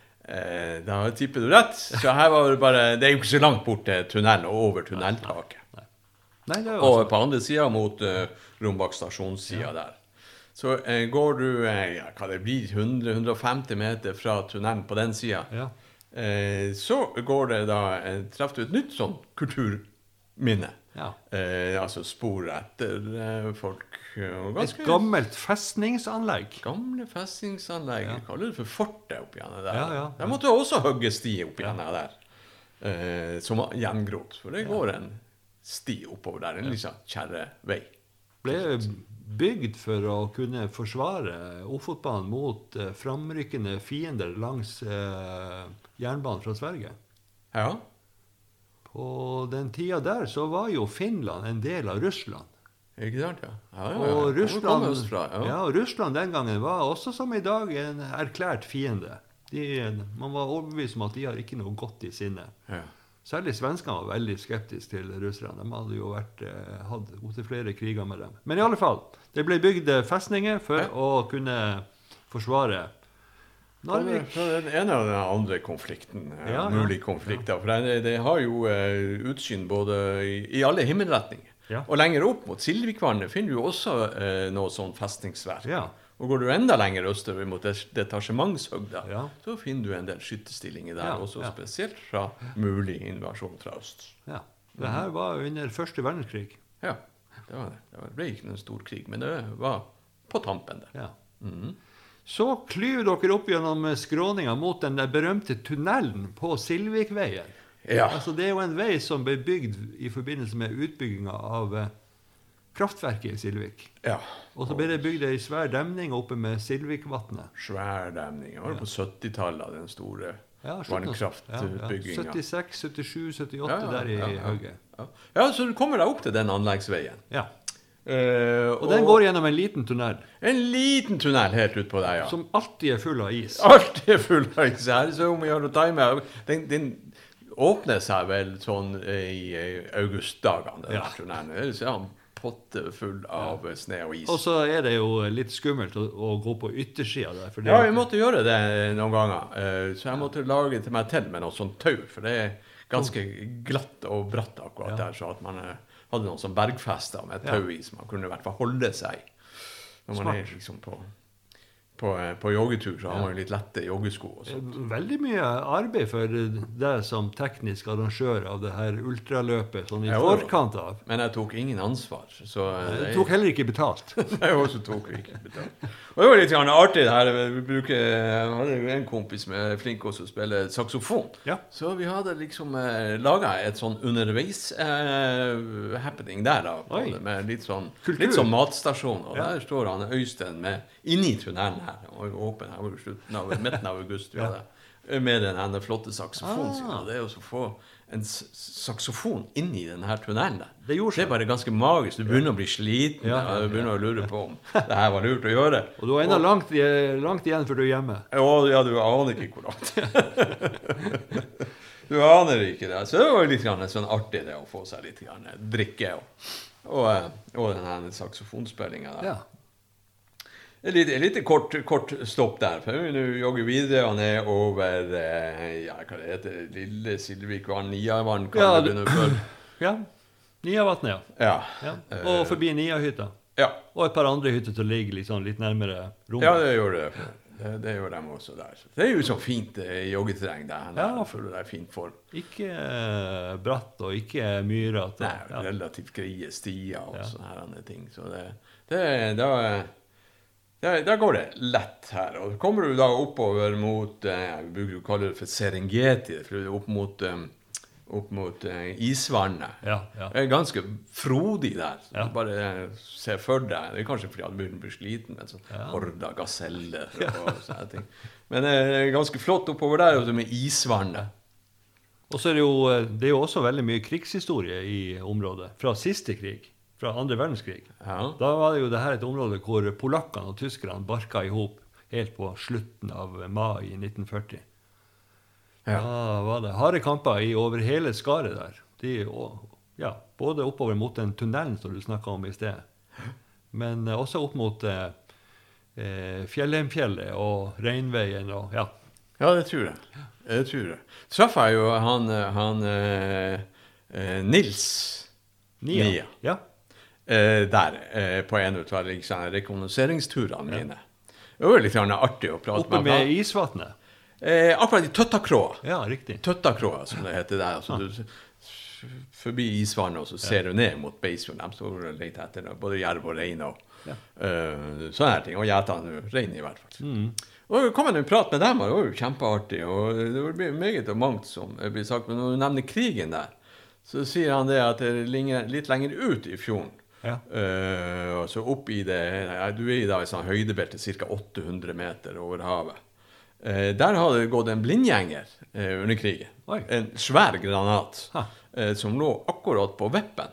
Eh, da tipper du rett. Så her var det bare, det er jo ikke så langt bort til tunnelen og over tunneltaket. Nei, nei. Nei, og på andre siden mot uh, Rombak stasjonssida ja. Der. Så uh, går du, uh, ja, hva det blir, hundre til hundre og femti meter fra tunnelen på den siden. Ja. Uh, så går det da, uh, treffer du et nytt sånn kulturminne. Ja. Uh, altså spor etter uh, folk. Ganske... Et gammelt festningsanlegg. Gamle festningsanlegg. Ja. Kaller det for fortet oppi henne der. Ja, ja, ja. Der måtte også hugge sti oppi henne der. Eh, som var gjengrodd. For det ja. Går en sti oppover der. En ja. Liksom kjerrevei. Ble bygd for å kunne forsvare Ofotbanen mot eh, framrykkende fiender langs eh, jernbanen fra Sverige. Ja. På den tida der så var jo Finland en del av Russland. Ikke sant, ja. Ja, ja, ja. Og, Russland, fra, ja. Ja, og Russland den gangen var også som i dag en erklært fiende. De, man var overbevist om at de har ikke noe godt i sinne. Ja. Særlig svenskene var veldig skeptiske til russerne. De hadde jo vært, hatt til flere kriger med dem. Men i alle fall, det ble bygd festninger for ja. Å kunne forsvare Narvik. Det er den ene og den andre konflikten, ja, mulig konflikter. Ja. For det, det har jo uh, utsyn både i, i alle himmelretninger. Ja. Og lenger opp mot Silvikvannet finner du også eh, noe sånn festningsverk. Ja. Og går du enda lenger østover mot detasjementshøgda, ja. Så finner du en del skyttestillinger der, ja. Også ja. Spesielt fra mulig invasjon fra øst. Ja, det her var under første verdenskrig. Ja, det var det. Det ble ikke noen stor krig, men det var på tampen der. Ja. Mm-hmm. Så klyver dere opp gjennom skråninga mot den der berømte tunnelen på Silvikveien. Ja. Altså, det er jo en vei som ble bygd i forbindelse med utbygginga av eh, kraftverket i Silvik. Ja. Og så ble det bygd ei svær demning oppe med Silvikvatnet. Svær demning. Det var ja. På syttitallet, den store ja, vannkraftutbygginga. Ja, ja. syttiseks, syttisju, syttiåtte ja, ja, der i ja, ja, Hauge. Ja. Ja, så du kommer deg opp til den anleggsveien. Ja. Uh, og den og går gjennom en liten tunnel. En liten tunnel helt ut på der, ja. Som alltid er full av is. Alltid er full av is. Her, så om vi har å time den, den åpner seg vel sånn i augustdagene, den ja. Tunnelen. Så er han potte full av ja. Sne og is. Og så er det jo litt skummelt å, å gå på yttersiden der. For det ja, jeg måtte gjøre det noen ganger. Så jeg måtte lage til meg til med noe sånt tau, for det er ganske glatt og bratt akkurat ja. Der, så at man hadde noen sånn bergfester med tau i, som man kunne i hvert fall holde seg når man Smart. Er liksom på på, på joggetur, så har man jo litt lette joggesko og sånt. Veldig mye arbeid for deg som teknisk arrangør av det her ultraløpet, sånn i Ja, forkant av. Men jeg tok ingen ansvar. Så Du tok heller ikke betalt. jeg også tok ikke betalt. Og det var litt grann artig det her. Vi bruker, jeg hadde jo en kompis som er flink også å spille saksofon. Ja. Så vi hadde liksom eh, laget et sånn underveis eh, happening der da, på Oi. det, med litt sånn, Kultur. litt sånn matstasjon. Og Ja. der står han Øystein med, inni tunnelen her, og åpen her, var slutten av, midten av august, vi hadde, med den her flotte saksofonen sin. Ah. Og det er jo så å få en s- saksofon inni den her tunnelen der. Det gjorde Det er bare ganske magisk. Du begynner å bli sliten, Ja, ja, og du begynner å lure på om det her var lurt å gjøre. Og du har enda langt, i- langt igjen før du er hjemme. Å, ja, du aner ikke hvor langt. Du aner ikke det. Så det var jo litt grann sånn artig det å få seg litt grann drikke og, og, eh, og den her saksofonspillingen der. Ja. Et lite, et lite kort, kort stopp der, for vi nå jogger videre og ned over, eh, ja, hva det heter, Lille Silvikvann, Niavann, Ja, kaller det- det nå før. Ja. Niavatnet, ja. Ja. ja. Og forbi Niahytta. Ja. Og et par andre hytter til å ligge litt, sånn, litt nærmere rommet. Ja, det gjør det. Det, det gjør de også der. Så det er jo sånn fint eh, joggeterreng der. Ja. Jeg føler det er fint form. Ikke eh, bratt og ikke myrete. Nei, Ja. relativt greie stier og Ja. sånne her andre ting. Så det, det da, da, da går det lett her. Og så kommer du da oppover mot, eh, vi bruker å kalle det for Serengeti, for det er opp mot, eh, opp mot eh, isvannet. Ja, ja. Det er ganske frodig der. Så Ja. du bare se for deg. Det er kanskje fordi han begynner å bli sliten med sånn Ja. horda gaseller og sånne ting. Men det er ganske flott oppover der, også med isvannet. Og så er det jo, eh, det er jo også veldig mye krigshistorie i området. Fra siste krig, fra andre verdenskrig. Ja. Da var det jo det her et område hvor polakkene og tyskerne barka ihop helt på slutten av mai i nitten førti. Ja. Da var det harde kamper i over hele skaret der. De, og, ja, både oppover mot den tunnelen som du snakket om i sted, men eh, også opp mot eh, eh, Fjellheimfjellet og Reinveien og ja. Ja, det tror jeg. Det tror jeg. Traff jeg jo han, han eh, eh, Nils Nia. Nia. Ja. eh, der eh, på en av liksom, rekognoseringsturene mine. Det var litt grann artig å prate Oppe med med han. isvatnet. Eh, akkurat i Tøttakråa. Ja, riktig. Tøttakråa, som det heter der. Altså, du, forbi isvannet, og så ser du ned mot Beisfjord. De står og leter etter noe, både jerv og rein og Ja. eh, sånne her ting. Og gjetene rein i hvert fall. Mm. Og vi kom en prat med dem, og det var jo kjempeartig. Og det blir meget og mangt som blir sagt. Men når du nevner krigen der, så sier han det at det er linger- litt lenger ut i fjorden. Ja. Eh, og så opp i det, ja, du er i da i sånn høydebelte, ca. åtte hundre meter over havet. Eh, der hadde det gått en blindgjenger eh, under krigen. Oi. En svær granat Ha. eh, som lå akkurat på vippen.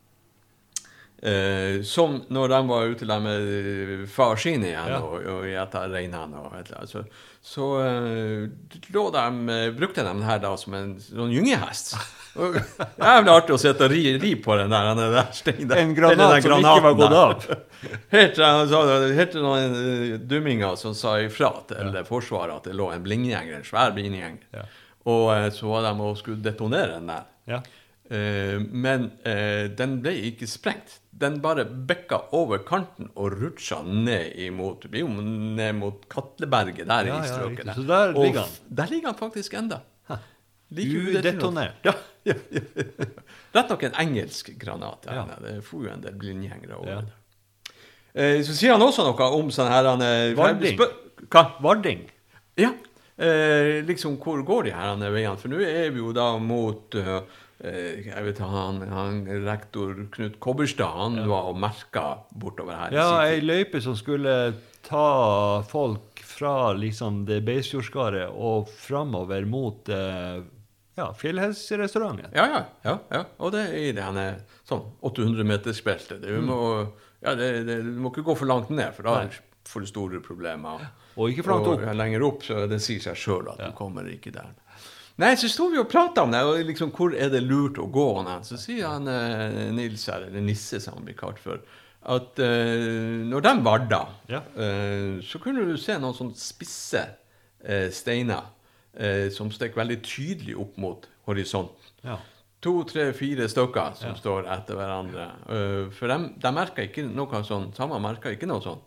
Eh, som når de var ute der med far sin igjen Ja. og, og gjetta reinene og et eller annet, så, så eh, lå de, eh, brukte de den her da som en sånn gyngehest. Og jævlig artig å sitte og ri, ri på den der, den der steinen der. En granat Eller den som ikke var granaten gått der. av. Helt til han sa- helt til noen eh, dumminger som sa ifra til Forsvaret at det lå en blindgjenger, en svær blindgjenger. Ja. Og eh, så var de og skulle detonere den der. Ja. Eh, men eh, den ble ikke sprengt. Den bare bekka over kanten og rutsja ned imot, det blir jo ned mot Katleberget der Ja, i ja, riktig. strøket. der. Så der Og ligger han. f- Der ligger han faktisk enda. Ha. Like udetonert. Udetonert. Ja, ja, ja. Rett nok en engelsk granat. Ja. Ja. Det får jo en del blindgjengere over Ja. det. Eh, så sier han også noe om sånn her han, eh, Varding. spør- Hva? Varding. Ja, eh, liksom hvor går de her denne veiene? For nå er vi jo da mot eh, eh, jeg vet han, han rektor Knut Kobberstad, han var og merka bortover her. i Ja, sin ei tid. løype som skulle ta folk fra liksom det Beisfjordskaret og framover mot eh, ja, Fjellhelsrestauranten. Ja, ja, ja, ja. Og det er i det han er sånn åtte hundre meters belte. Du må, ja, det, det, du må ikke gå for langt ned, for da Nei. får du store problemer. Og ikke for langt opp. Og lenger opp, så det sier seg selv at Ja. du kommer ikke der. Nei, så sto vi og pratet om det, og liksom, hvor er det lurt å gå? Nei? Så sier han eh, Nils her, eller Nisse som han blir kalt for, at eh, når de varda, Ja. eh, så kunne du se noen sånne spisse eh, steiner eh, som stekk veldig tydelig opp mot horisonten. Ja. To, tre, fire stykker som Ja. står etter hverandre. Uh, for de, de merket ikke noe sånn, samme merket ikke noe sånn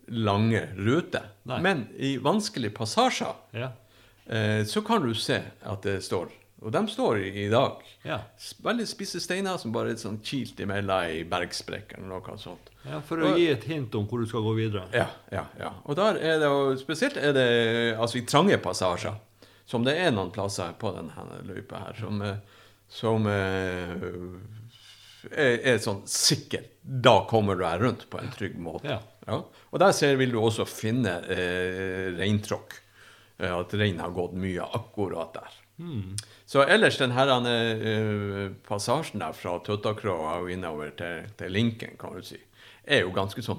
lange ruter. Nei. Men i vanskelige passasjer, Ja. eh, så kan du se at det står, og de står i, i dag, Ja. s- veldig spisse steiner som bare er sånn kilt imellom i bergsprekken eller noe sånt. Ja, for å gi et hint om hvor du skal gå videre. Ja, ja, ja. Og der er det jo, spesielt er det, altså i trange passasjer, som det er noen plasser på denne løypa her, som, eh, som eh, er, er sånn sikker. Da kommer du her rundt på en trygg måte. Ja. Ja. Og der ser, vil du også finne eh, reintråkk. Eh, at rein har gått mye akkurat der. Mm. Så ellers den her eh, passasjen der fra Tøttakråa og innover til, til Linken, kan du si, er jo ganske sånn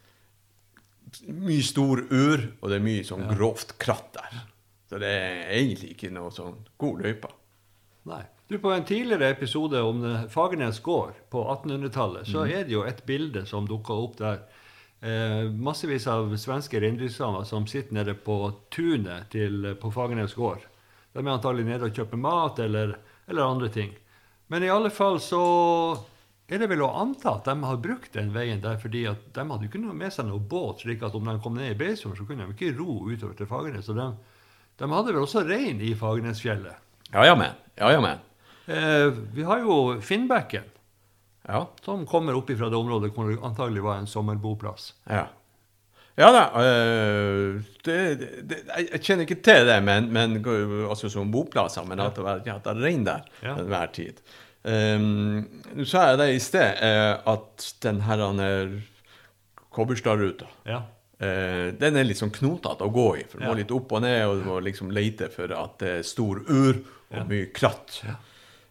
mye stor ur, og det er mye sånn Ja. grovt kratt der. Så det er egentlig ikke noe sånn god løypa. Nei. Du, på en tidligere episode om det- Fagernes gård på attenhundretallet, så er det jo et bilde som dukket opp der. Eh, massevis av svenske reindriftssamer som sitter nede på tunet til, på Fagernes gård. De er antagelig nede og kjøper mat eller, eller andre ting. Men i alle fall så er det vel å anta at de har brukt den veien der, fordi at de hadde jo ikke noe med seg noe båt, slik at om de kom ned i Beisfjorden, så kunne de ikke ro utover til Fagernes. Så de, de hadde vel også rein i Fagernesfjellet. Ja, ja, men. Ja, ja, men. Eh, vi har jo Finnbekken, Ja, som kommer opp fra det området hvor det antagelig var en sommerboplass. ja. Ja da, øh, det, det, det, jeg jeg kjenner ikke til det, men, men altså som boplasser, men at det var at det er rein der Ja. til hver tid. Um, Nå sa jeg det i sted, eh, at den her Kobberstad-ruta, Ja. eh, den er litt sånn knotete å gå i, for du må Ja. litt opp og ned, og du må liksom lete for at det er stor ur og Ja. mye kratt. Ja.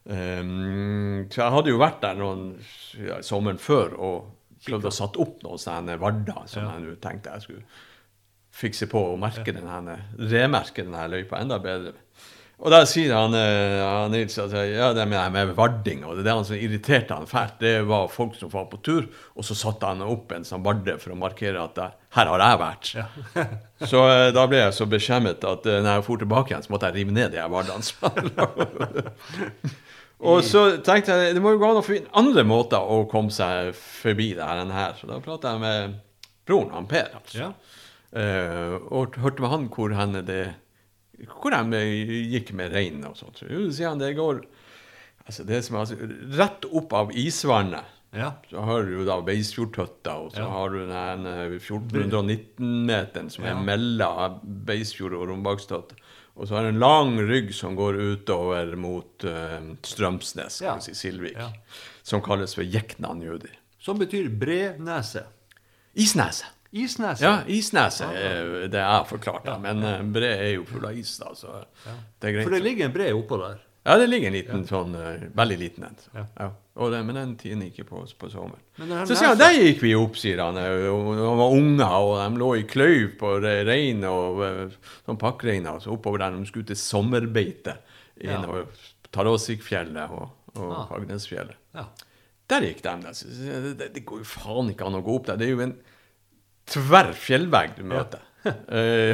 Um, så jeg hadde jo vært der noen ja, sommeren før og prøvde å satt opp noen sånne varder som Ja. jeg nå tenkte jeg skulle fikse på og merke den her, remerke den her løypa enda bedre. Og der sier han, eh, han Nils at ja, det med, med varding, og det er det han som irriterte han fælt, det var folk som var på tur, og så satte han opp en sånn varde for å markere at eh, her har jeg vært. Ja. Så eh, da ble jeg så beskjemmet at eh, når jeg for tilbake igjen, så måtte jeg rive ned de her vardene. Og så tenkte jeg, det må jo gå an å finne andre måter å komme seg forbi det her enn her. Så da pratet jeg med broren, han Per, altså. Ja. Eh, og hørte med han hvor han det, hvor han gikk med rein og sånt. Så jo, sier han, det går, altså det som er, altså, rett opp av isvannet. Ja. Så har du jo da Beisfjordtøtta, og så Ja. har du den eh, fjorten nitten meteren som er Ja. mellom Beisfjord og Rombakstøtta. Og så har du en lang rygg som går utover mot uh, Strømsnes, Ja. kan vi si, Silvik, Ja. som kalles for Jeknanjudi. Som betyr Brenese. Isneset. Isneset. Ja, Isneset er det jeg har forklart, da. Ja. Men uh, bre er jo full av is, da, så Ja. det er greit. For det ligger en bre oppå der. Ja, det ligger en liten sånn, uh, veldig liten en. Ja. Ja. Og det, men den tiden ikke på, på sommeren. Men den her Så sier han, nesa- der gikk vi opp, sier han. Og han var unger, og de lå i kløyv på re- rein og uh, sånn pakkreiner, og så oppover der de skulle til sommerbeite Ja. innover Taråsikfjellet og, og Ah. Fagnesfjellet. Ja. Der gikk de. Der. Så Det, det, det går jo faen ikke an å gå opp der. Det er jo en tverr fjellvegg du møter. Eh,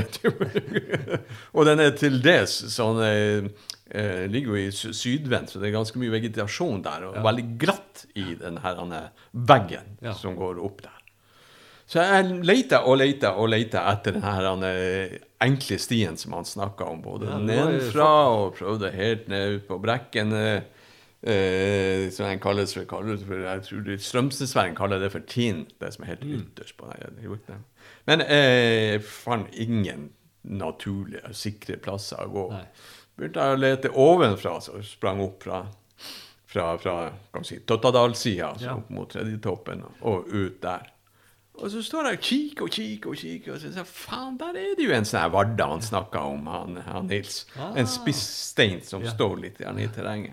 og den er til dels sånn eh, eh, ligger jo i sy- sydvendt, så det er ganske mye vegetasjon der, og Ja. veldig glatt i den her denne veggen Ja. som går opp der. Så jeg leter og leter og leter etter den her denne enkle stien som han snakket om, både Ja, det var jo nedenfra og prøvde helt ned ut på brekken, eh, eh, som den kalles for, kalles for jeg tror det- Strømsnesværen kaller det for tin, det som er helt Mm. ytterst på den. Men jeg fant ingen naturlige, sikre plasser å gå. Nei. Begynte jeg å lete ovenfra, så sprang opp fra, fra, fra kan vi si, Tøttadalsida, altså Ja. opp mot Tredjetoppen, og ut der. Og så står jeg og kikker og kikker og kikker, og så sier jeg, faen, der er det jo en sånn her varda han snakket om, han, han Nils. Ah. En spiss stein som Ja. står litt gjerne i terrenget.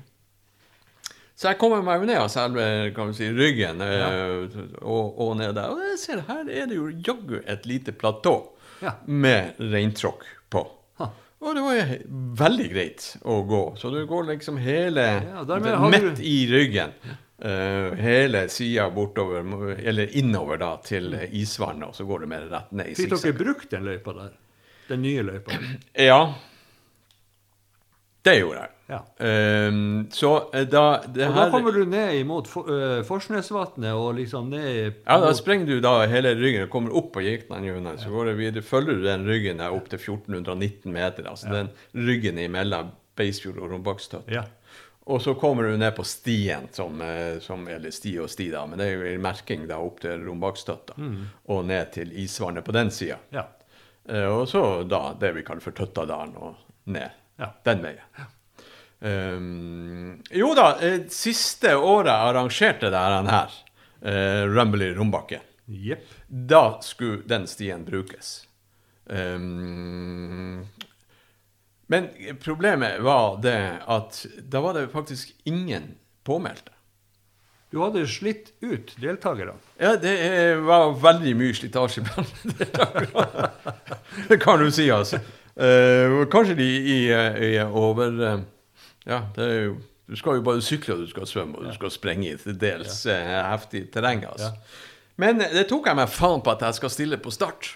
Så jeg kommer meg jo ned av selve, kan vi si, ryggen, eh, og, og ned der. Og jeg ser, her er det jo jaggu et lite platå Ja. med reintråkk på. Ha. Og det var jo he- veldig greit å gå. Så du går liksom hele, Ja, dermed har du- midt i ryggen, eh, hele siden bortover, mo- eller innover da, til isvannet, og så går det mer rett ned i Fikk dere sikksakk. brukt den løypa der? Den nye løypa? Ja, det gjorde jeg. Ja. Um, så uh, da det Og her, da kommer du ned imot for, uh, Forsnesvatnet og liksom ned Ja, da mot- sprenger du da hele ryggen og kommer opp på Giknanjunet, så går det videre, følger du den ryggen der opp til fjorten nitten meter, altså den ryggen imellom Beisfjord og Rombaksstøtt. Ja. Og så kommer du ned på stien, som, eh, som eller sti og sti da, men det er jo en merking da opp til Rombaksstøtta, og ned til Isvannet på den siden. Ja. Eh, og så da det vi kaller for Tøttadalen og ned Ja. den veien. Um, jo da, eh, siste året jeg arrangerte det her, her eh, Rumble i Rombakken, Jepp. da skulle den stien brukes. Um, men problemet var det at da var det faktisk ingen påmeldte. Du hadde slitt ut deltakere. Ja, det er, var veldig mye slitasje blant deltakere. Det kan du si, altså. Uh, kanskje de i, i over... Uh, ja, det er jo... Du skal jo bare sykle, og du skal svømme, og du skal sprenge i til dels uh, heftig terreng, altså. Ja. Men det tok jeg meg faen på at jeg skal stille på start.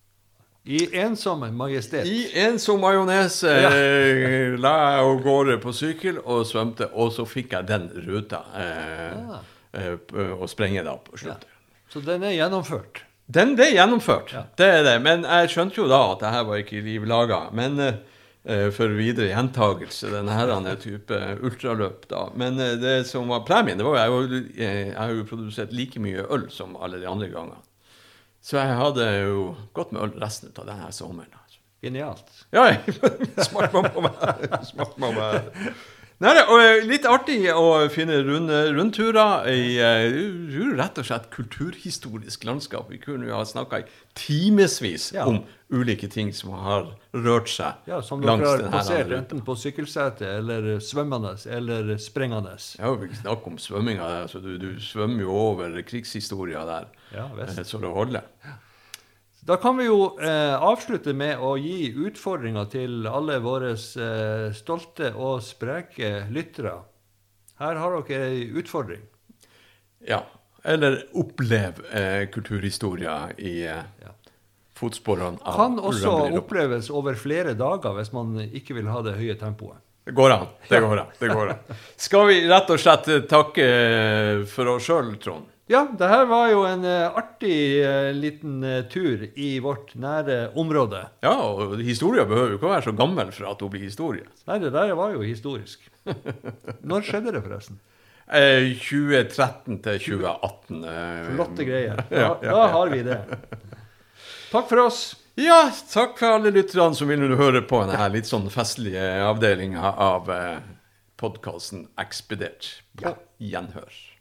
I ensom majestet. I en som majones eh, la jeg av gårde på sykkel og svømte, og så fikk jeg den ruta eh, Ah. eh, p- og sprenge da på slutt. Så den er gjennomført. Den ble gjennomført, Ja. det er det. Men jeg skjønte jo da at det her var ikke livlaget. Men eh, for videre gjentagelse, den her er type ultraløp da. Men eh, det som var premien, det var jo, jeg, var, jo- eh, jeg har jo produsert like mye øl som alle de andre gangene. Så jeg hadde jo gått med øl resten av denne sommeren. Altså. Genialt. Ja, smart man på meg. Smart man på meg. Nei, det er litt artig å finne rund, rundturer i uh, rett og slett kulturhistorisk landskap. Vi kunne jo ha snakket i timesvis Ja. om ulike ting som har rørt seg Ja, som dere langs har denne passert, ruta. enten på sykkelsetet, eller svømmende, eller sprengende. Ja, vi snakker om svømminga der, så du, du svømmer jo over krigshistoria der, Ja, visst. eh, så det holder. Da kan vi jo eh, avslutte med å gi utfordringer til alle våre eh, stolte og spreke lyttere. Her har dere en utfordring. Ja, eller opplev eh, kulturhistoria i eh, Ja. fotsporene av Kan også Rumble i Rumba. oppleves over flere dager hvis man ikke vil ha det høye tempoet. Det går an, det går an, det går an. Skal vi rett og slett eh, takke eh, for oss selv, Trond? Ja, det her var jo en eh, artig eh, liten eh, tur i vårt nære område. Ja, og historien behøver jo ikke være så gammel for at hun blir historie. Nei, det der var jo historisk. Når skjedde det forresten? Eh, tjue tretten til tjue atten. Eh, Flotte greier. Da, Ja, ja, da ja. har vi det. Takk for oss. Ja, takk for alle lytterne som ville høre på denne litt sånn festlige avdelingen av eh, podcasten Ekspedert. På gjenhør.